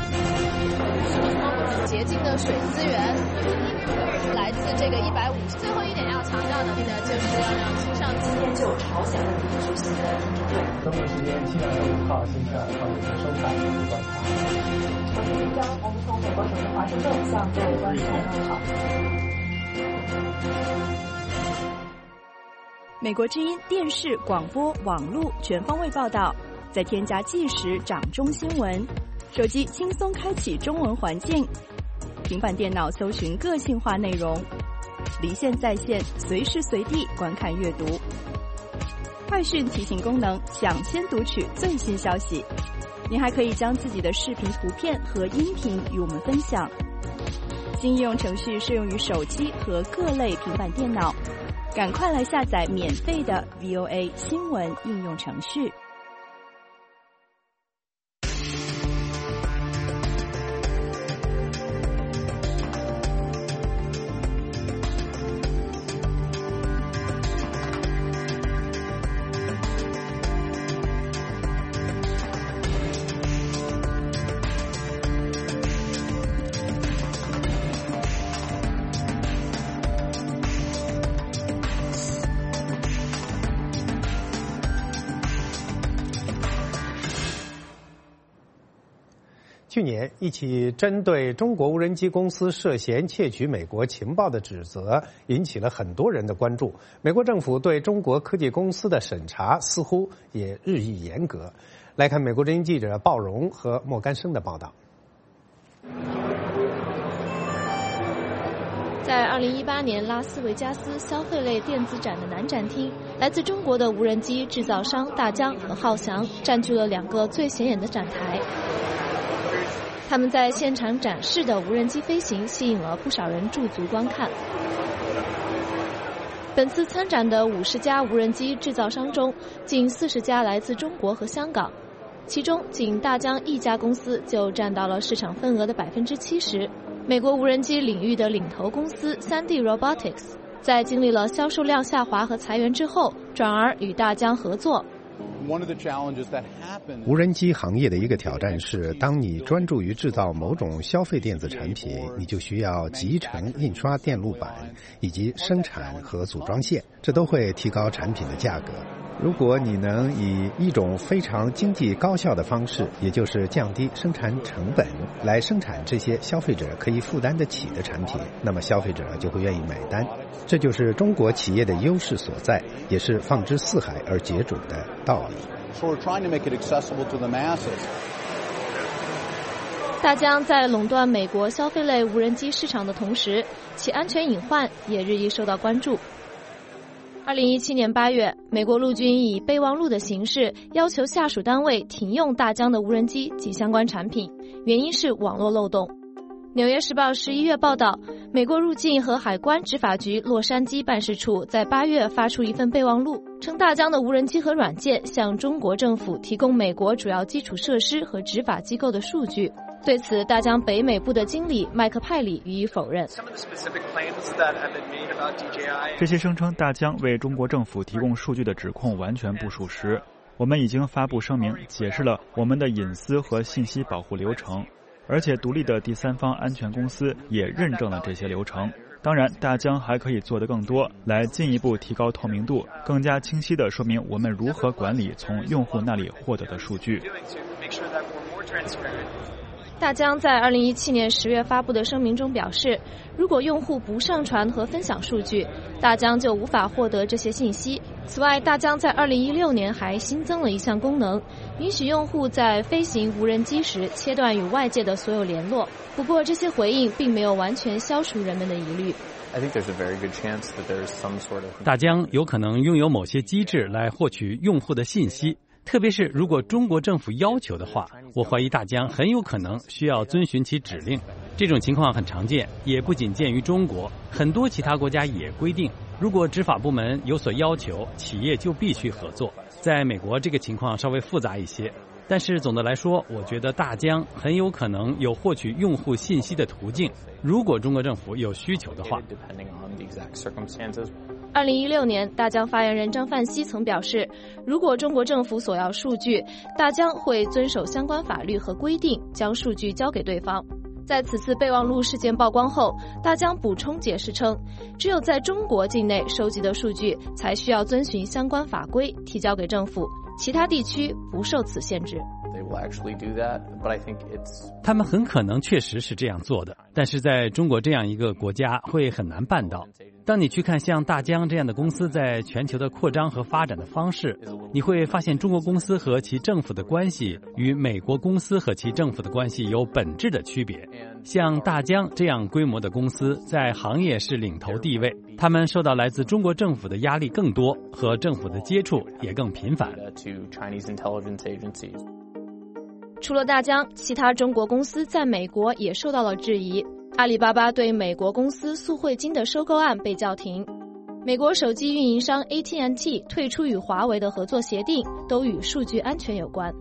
洁净的水资源来自这个一百五十。最后一点要强调的呢，就是要让新上今天就朝鲜问题举行的听证会。 中国时间七月二十五号星期二，放映收看和观察。 我是林江，我们从美国首都华盛顿向各位观众问好。 美国之音电视、广播、网络全方位报道，再添加即时掌中新闻。手机轻松开启中文环境，平板电脑搜寻个性化内容，离线在线，随时随地观看阅读。快讯提醒功能，抢先读取最新消息。您还可以将自己的视频、图片和音频与我们分享。新应用程序适用于手机和各类平板电脑，赶快来下载免费的 V O A 新闻应用程序。 去年，一起针对中国无人机公司涉嫌窃取美国情报的指责，引起了很多人的关注。美国政府对中国科技公司的审查似乎也日益严格。来看美国之音记者鲍荣和莫干生的报道。 在二零一八年拉斯维加斯消费类电子展的南展厅，来自中国的无人机制造商大疆和浩翔占据了两个最显眼的展台。他们在现场展示的无人机飞行吸引了不少人驻足观看。本次参展的五十家无人机制造商中，近四十家来自中国和香港，其中仅大疆一家公司就占到了市场份额的百分之七十。美国无人机领域的领头公司三 D Robotics， 在经历了销售量下滑和裁员之后，转而与大疆合作。 无人机行业的一个挑战是，当你专注于制造某种消费电子产品，你就需要集成印刷电路板以及生产和组装线，这都会提高产品的价格。如果你能以一种非常经济高效的方式，也就是降低生产成本，来生产这些消费者可以负担得起的产品，那么消费者就会愿意买单。这就是中国企业的优势所在，也是放之四海而皆准的道理。 大疆在垄断美国消费类无人机市场的同时，其安全隐患也日益受到关注。二零一七年八月，美国陆军以备忘录的形式要求下属单位停用大疆的无人机及相关产品，原因是网络漏洞。纽约时报十一月报道，美国入境和海关执法局洛杉矶办事处在八月发出一份备忘录，称大疆的无人机和软件向中国政府提供美国主要基础设施和执法机构的数据。对此，大疆北美部的经理麦克派里予以否认。 这些声称大疆为中国政府提供数据的指控完全不属实。我们已经发布声明，解释了我们的隐私和信息保护流程，而且独立的第三方安全公司也认证了这些流程。当然，大疆还可以做得更多，来进一步提高透明度，更加清晰地说明我们如何管理从用户那里获得的数据。 大疆在二零一七年十月发布的声明中表示，如果用户不上传和分享数据，大疆就无法获得这些信息。此外，大疆在二零一六年还新增了一项功能，允许用户在飞行无人机时切断与外界的所有联络。不过，这些回应并没有完全消除人们的疑虑。 大疆有可能拥有某些机制来获取用户的信息。特别是如果中国政府要求的话，我怀疑大疆很有可能需要遵循其指令。这种情况很常见，也不仅见于中国，很多其他国家也规定，如果执法部门有所要求，企业就必须合作。在美国，这个情况稍微复杂一些。 但是总的来说，我觉得大疆很有可能有获取用户信息的途径，如果中国政府有需求的话。 二零一六年，大疆发言人张范熙曾表示，如果中国政府索要数据，大疆会遵守相关法律和规定，将数据交给对方。在此次备忘录事件曝光后，大疆补充解释称，只有在中国境内收集的数据才需要遵循相关法规提交给政府，其他地区不受此限制。 他们很可能确实是这样做的，但是在中国这样一个国家会很难办到。当你去看像大疆这样的公司在全球的扩张和发展的方式，你会发现中国公司和其政府的关系与美国公司和其政府的关系有本质的区别。像大疆这样规模的公司在行业是领头地位，他们受到来自中国政府的压力更多，和政府的接触也更频繁。 除了大疆，其他中国公司在美国也受到了质疑。阿里巴巴对美国公司速汇金的收购案被叫停，美国手机运营商 A T and T 退出与华为的合作协定，都与数据安全有关。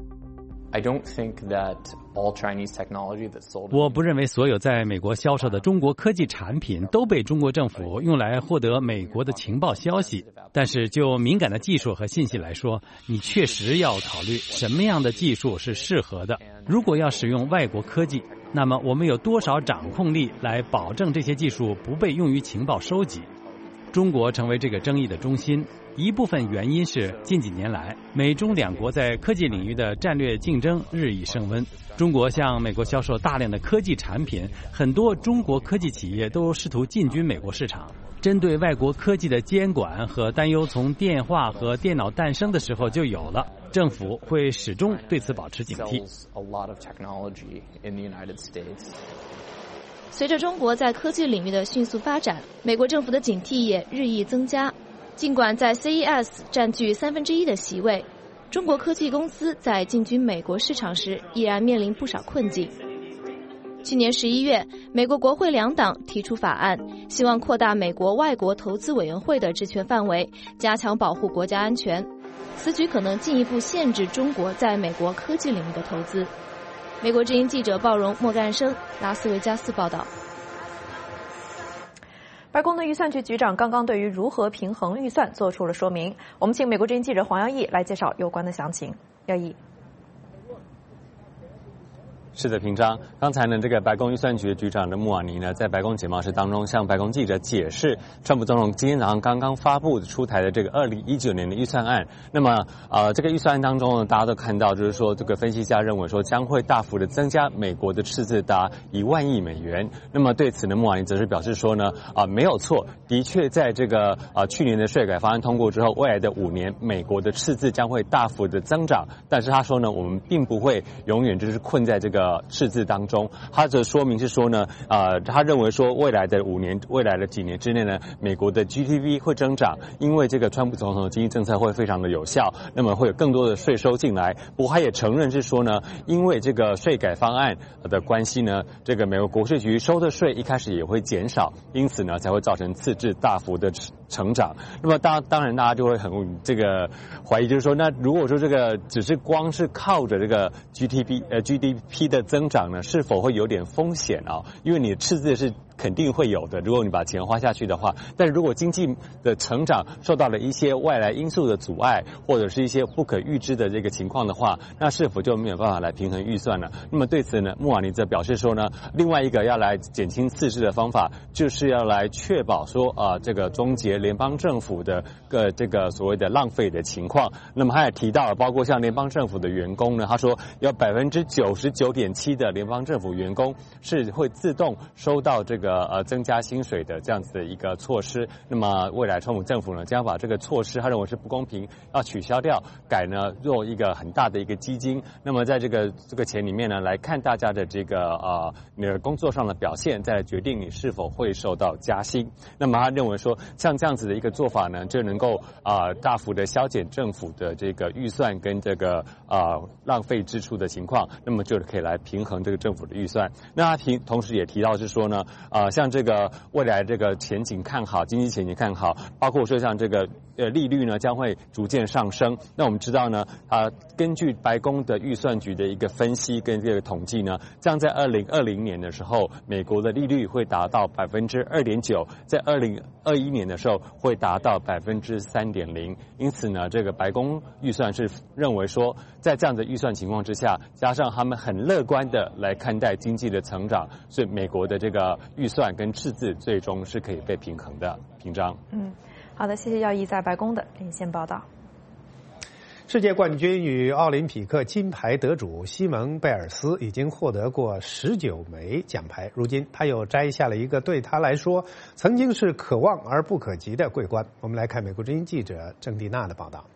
我不认为所有在美国销售的中国科技产品都被中国政府用来获得美国的情报消息，但是就敏感的技术和信息来说，你确实要考虑什么样的技术是适合的。如果要使用外国科技，那么我们有多少掌控力来保证这些技术不被用于情报收集？中国成为这个争议的中心，一部分原因是近几年来美中两国在科技领域的战略竞争日益升温。中国向美国销售大量的科技产品，很多中国科技企业都试图进军美国市场。针对外国科技的监管和担忧从电话和电脑诞生的时候就有了，政府会始终对此保持警惕。 随着中国在科技领域的迅速发展，美国政府的警惕也日益增加。尽管在 C E S 占据三分之一的席位，中国科技公司在进军美国市场时依然面临不少困境。去年十一月，美国国会两党提出法案，希望扩大美国外国投资委员会的职权范围，加强保护国家安全。此举可能进一步限制中国在美国科技领域的投资。美国之音记者鲍荣、莫干生，拉斯维加斯报道。 白宫的预算局局长刚刚对于如何平衡预算做出了说明。我们请美国之音记者黄耀义来介绍有关的详情。耀义。 是的，平章。刚才呢，这个白宫预算局局长的穆瓦尼呢，在白宫简报室当中向白宫记者解释，川普总统今天早上刚刚发布出台的这个二零一九年的预算案。那么，呃，这个预算案当中呢，大家都看到，就是说，这个分析家认为说，将会大幅的增加美国的赤字达一万亿美元。那么对此呢，穆瓦尼则是表示说呢，啊、呃，没有错，的确在这个啊、呃、去年的税改方案通过之后，未来的五年，美国的赤字将会大幅的增长。但是他说呢，我们并不会永远就是困在这个赤字当中。他的说明是说呢，呃，他认为说未来的五年、未来的几年之内呢，美国的 G D P 会增长，因为这个川普总统的经济政策会非常的有效，那么会有更多的税收进来。不过他也承认是说呢，因为这个税改方案的关系呢，这个美国国税局收的税一开始也会减少，因此呢才会造成赤字大幅的成长。那么当当然大家就会很这个怀疑，就是说，那如果说这个只是光是靠着这个 G D P 呃 G D P 的增长呢，是否会有点风险啊？因为你的赤字是肯定会有的，如果你把钱花下去的话。但是如果经济的成长受到了一些外来因素的阻碍，或者是一些不可预知的这个情况的话，那是否就没有办法来平衡预算呢？那么对此呢，穆瓦尼则表示说呢，另外一个要来减轻赤字的方法，就是要来确保说啊、呃，这个终结联邦政府的个这个所谓的浪费的情况。那么他也提到了，包括像联邦政府的员工呢，他说有百分之九十九点七的联邦政府员工是会自动收到这个呃增加薪水的这样子的一个措施。那么未来川普政府呢，将把这个措施他认为是不公平，要取消掉，改呢做一个很大的一个基金。那么在这个这个钱里面呢，来看大家的这个呃你的工作上的表现，再来决定你是否会受到加薪。那么他认为说，像这样子的一个做法呢，就能够啊、呃、大幅的削减政府的这个预算跟这个啊、呃、浪费支出的情况，那么就可以来平衡这个政府的预算。那他平同时也提到是说呢， 呃，像这个未来这个前景看好，经济前景看好，包括说像这个呃利率呢将会逐渐上升。那我们知道呢，啊、呃，根据白宫的预算局的一个分析跟这个统计呢，这样在二零二零年的时候，美国的利率会达到百分之二点九，在二零二一年的时候会达到百分之三点零。因此呢，这个白宫预算是认为说，在这样的预算情况之下，加上他们很乐观的来看待经济的成长，所以美国的这个预算跟赤字最终是可以被平衡的。平章， 嗯，好的，谢谢耀毅在白宫的连线报道。 世界冠军与奥林匹克金牌得主西蒙贝尔斯已经获得过十九枚奖牌，如今他又摘下了一个对他来说曾经是可望而不可及的桂冠。我们来看美国之音记者郑蒂娜的报道。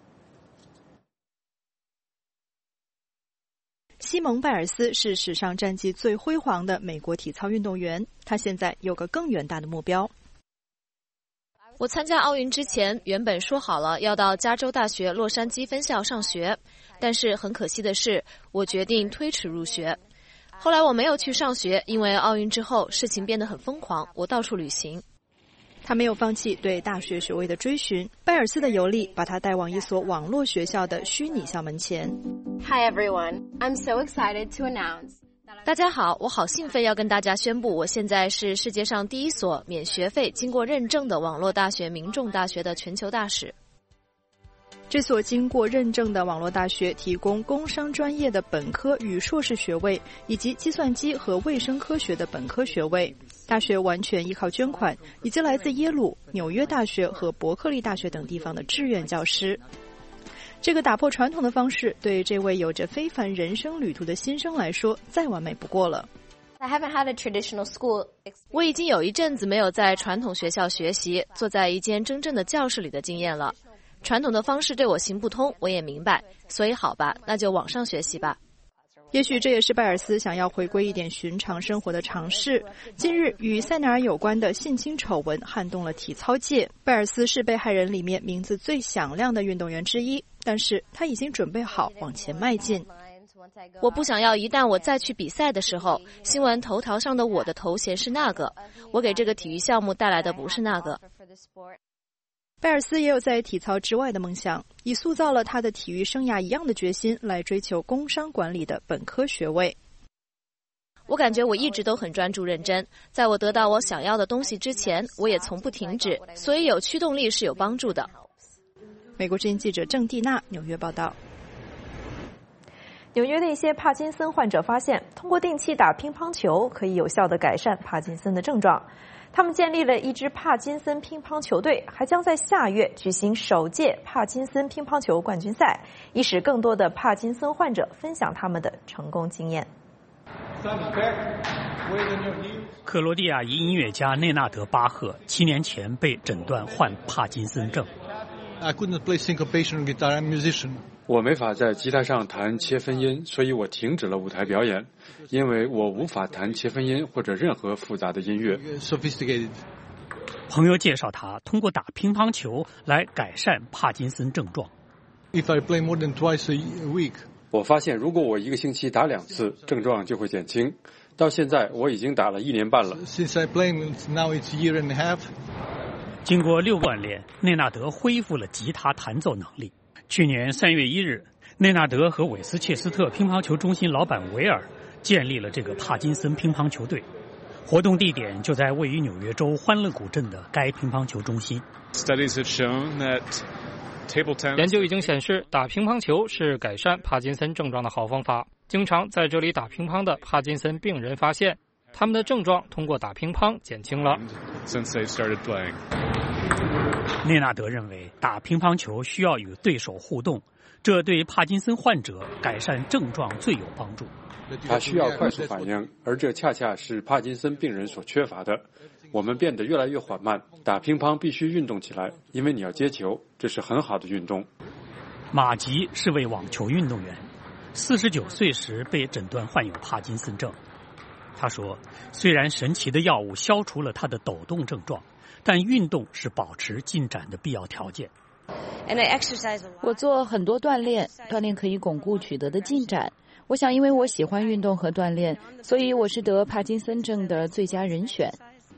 西蒙贝尔斯是史上战绩最辉煌的美国体操运动员，他现在有个更远大的目标。 我参加奥运之前，原本说好了要到加州大学洛杉矶分校上学，但是很可惜的是，我决定推迟入学。后来我没有去上学，因为奥运之后事情变得很疯狂，我到处旅行。 他没有放弃对大学学位的追寻，贝尔斯的游历把他带往一所网络学校的虚拟校门前。 Hi everyone, I'm so excited to announce. 大家好，我好兴奋要跟大家宣布，我现在是世界上第一所免学费、经过认证的网络大学——民众大学的全球大使。 这所经过认证的网络大学提供工商专业的本科与硕士学位，以及计算机和卫生科学的本科学位。大学完全依靠捐款，以及来自耶鲁、纽约大学和伯克利大学等地方的志愿教师。这个打破传统的方式，对这位有着非凡人生旅途的新生来说，再完美不过了。 I haven't had a traditional school. 我已经有一阵子没有在传统学校学习，坐在一间真正的教室里的经验了。传统的方式对我行不通，我也明白，所以好吧，那就网上学习吧。 也许这也是贝尔斯想要回归一点寻常生活的尝试。近日，与塞纳尔有关的性侵丑闻撼动了体操界。贝尔斯是被害人里面名字最响亮的运动员之一，但是他已经准备好往前迈进。 我不想要一旦我再去比赛的时候，新闻头条上的我的头衔是那个，我给这个体育项目带来的不是那个。 贝尔斯也有在体操之外的梦想，以塑造了他的体育生涯一样的决心来追求工商管理的本科学位。 我感觉我一直都很专注认真，在我得到我想要的东西之前，我也从不停止，所以有驱动力是有帮助的。 美国之音记者郑蒂娜纽约报道。 纽约的一些帕金森患者发现，通过定期打乒乓球可以有效地改善帕金森的症状。他们建立了一支帕金森乒乓球队，还将在下月举行首届帕金森乒乓球冠军赛，以使更多的帕金森患者分享他们的成功经验。 克罗地亚裔音乐家内纳德·巴赫七年前被诊断患帕金森症。 I couldn't play syncopation guitar. I'm a musician. 我没法在吉他上弹切分音，所以我停止了舞台表演，因为我无法弹切分音或者任何复杂的音乐。 Sophisticated. 朋友介绍他通过打乒乓球来改善帕金森症状。 If I play more than twice a week. 我发现如果我一个星期打两次，症状就会减轻。到现在我已经打了一年半了。 Since I play now, it's a year and a half. 经过六个锻炼，内纳德恢复了吉他弹奏能力。去年三月一日，内纳德和韦斯切斯特乒乓球中心老板维尔建立了这个帕金森乒乓球队，活动地点就在位于纽约州欢乐谷镇的该乒乓球中心。 研究已经显示，打乒乓球是改善帕金森症状的好方法。经常在这里打乒乓的帕金森病人发现，他们的症状通过打乒乓减轻了。 内纳德认为，打乒乓球需要与对手互动，这对帕金森患者改善症状最有帮助。 他需要快速反应，而这恰恰是帕金森病人所缺乏的。我们变得越来越缓慢，打乒乓必须运动起来，因为你要接球，这是很好的运动。 马吉是位网球运动员，四十九岁时被诊断患有帕金森症。他说，虽然神奇的药物消除了他的抖动症状，但运动是保持进展的必要条件。 我做很多锻炼，锻炼可以巩固取得的进展。 我想，因为我喜欢运动和锻炼，所以我是得帕金森症的最佳人选。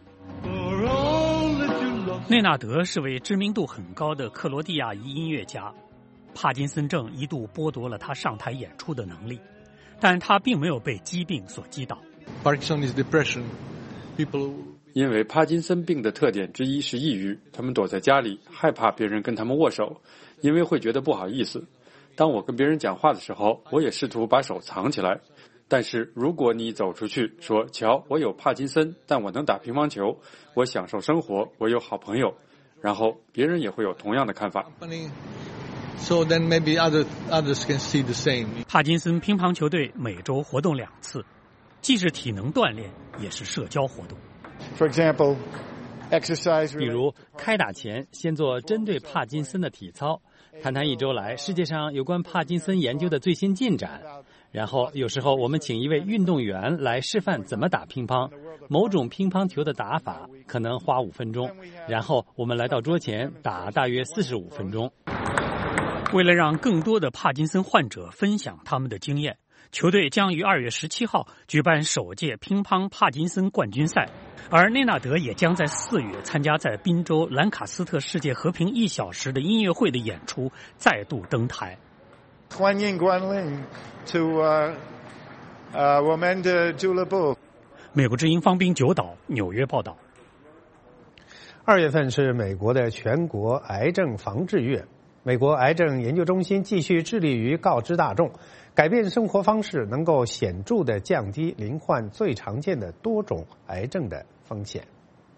内纳德是位知名度很高的克罗地亚裔音乐家，帕金森症一度剥夺了他上台演出的能力，但他并没有被疾病所击倒。 Parkinson is depression. People 因为帕金森病的特点之一是抑郁，他们躲在家里，害怕别人跟他们握手，因为会觉得不好意思。当我跟别人讲话的时候，我也试图把手藏起来。但是如果你走出去说，瞧，我有帕金森，但我能打乒乓球，我享受生活，我有好朋友，然后别人也会有同样的看法。 So then maybe other, others can see the same. 帕金森乒乓球队每周活动两次，既是体能锻炼，也是社交活动。 For example, exercise. 比如开打前先做针对帕金森的体操，谈谈一周来世界上有关帕金森研究的最新进展。然后有时候我们请一位运动员来示范怎么打乒乓，某种乒乓球的打法可能花五分钟，然后我们来到桌前打大约四十五分钟。为了让更多的帕金森患者分享他们的经验，球队将于二月十七号举办首届乒乓帕金森冠军赛，而内纳德也将在四月参加在宾州兰卡斯特世界和平一小时的音乐会的演出，再度登台。 欢迎光临 to 呃呃我们的俱乐部。 美国之音方滨九岛纽约报道。 二月份是美国的全国癌症防治月，美国癌症研究中心继续致力于告知大众，改变生活方式能够显著地降低罹患最常见的多种癌症的风险。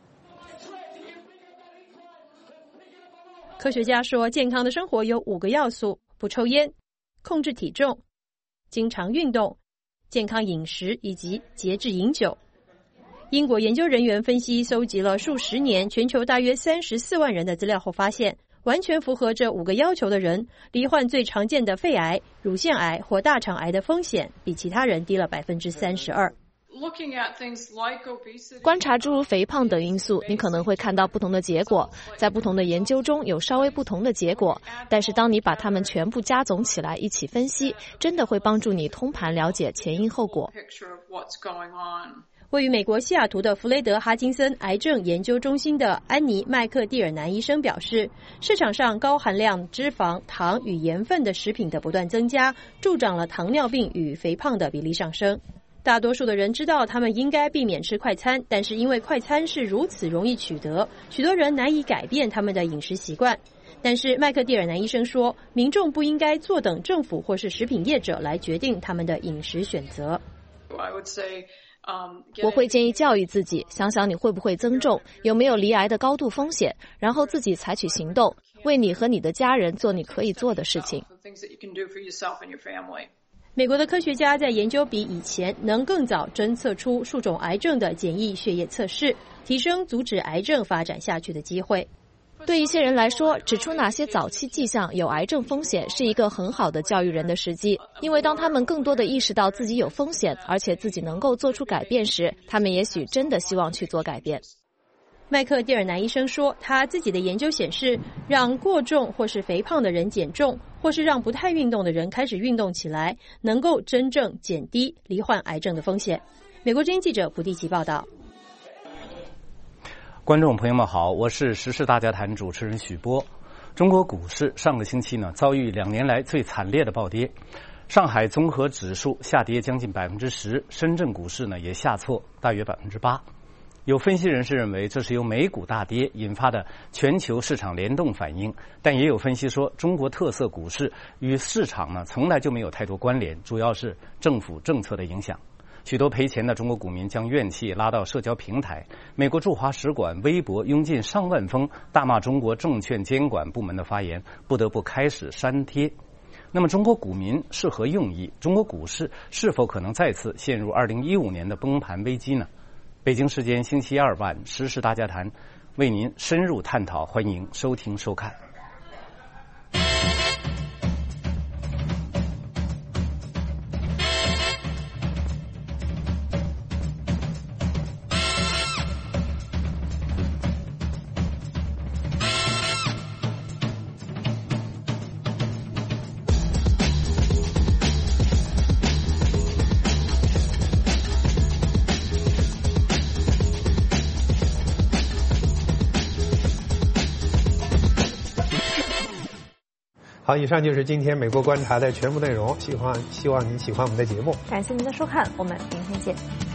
科学家说，健康的生活有五个要素：不抽烟、控制体重、经常运动、健康饮食以及节制饮酒。英国研究人员分析搜集了数十年全球大约三十四万人的资料后发现，完全符合这五个要求的人，罹患最常见的肺癌、乳腺癌或大肠癌的风险比其他人低了百分之三十二。 观察诸如肥胖等因素，你可能会看到不同的结果，在不同的研究中有稍微不同的结果，但是当你把它们全部加总起来一起分析，真的会帮助你通盘了解前因后果。 位于美国西雅图的弗雷德哈金森癌症研究中心的安妮麦克蒂尔南医生表示，市场上高含量脂肪、糖与盐分的食品的不断增加，助长了糖尿病与肥胖的比例上升。大多数的人知道他们应该避免吃快餐，但是因为快餐是如此容易取得，许多人难以改变他们的饮食习惯。但是麦克蒂尔南医生说，民众不应该坐等政府或是食品业者来决定他们的饮食选择。 我会建议教育自己，想想你会不会增重，有没有罹癌的高度风险，然后自己采取行动，为你和你的家人做你可以做的事情。 美国的科学家在研究比以前能更早侦测出数种癌症的简易血液测试，提升阻止癌症发展下去的机会。 对一些人来说，指出哪些早期迹象有癌症风险是一个很好的教育人的时机，因为当他们更多地意识到自己有风险，而且自己能够做出改变时，他们也许真的希望去做改变。 麦克蒂尔南医生说，他自己的研究显示，让过重或是肥胖的人减重，或是让不太运动的人开始运动起来，能够真正减低罹患癌症的风险。美国之音记者卜地奇报道。 观众朋友们好，我是时事大家谈主持人许波。中国股市上个星期呢遭遇两年来最惨烈的暴跌，上海综合指数下跌将近百分之十，深圳股市呢也下挫大约百分之八。有分析人士认为这是由美股大跌引发的全球市场联动反应，但也有分析说中国特色股市与市场呢从来就没有太多关联，主要是政府政策的影响。许多赔钱的中国股民将怨气拉到社交平台，美国驻华使馆微博涌进上万封大骂中国证券监管部门的发言，不得不开始删帖。那么中国股民是何用意？中国股市是否可能再次陷入二零一五年的崩盘危机呢？北京时间星期二晚时事大家谈为您深入探讨，欢迎收听收看。 好，以上就是今天美国观察的全部内容，希望希望您喜欢我们的节目。 感谢您的收看，我们明天见。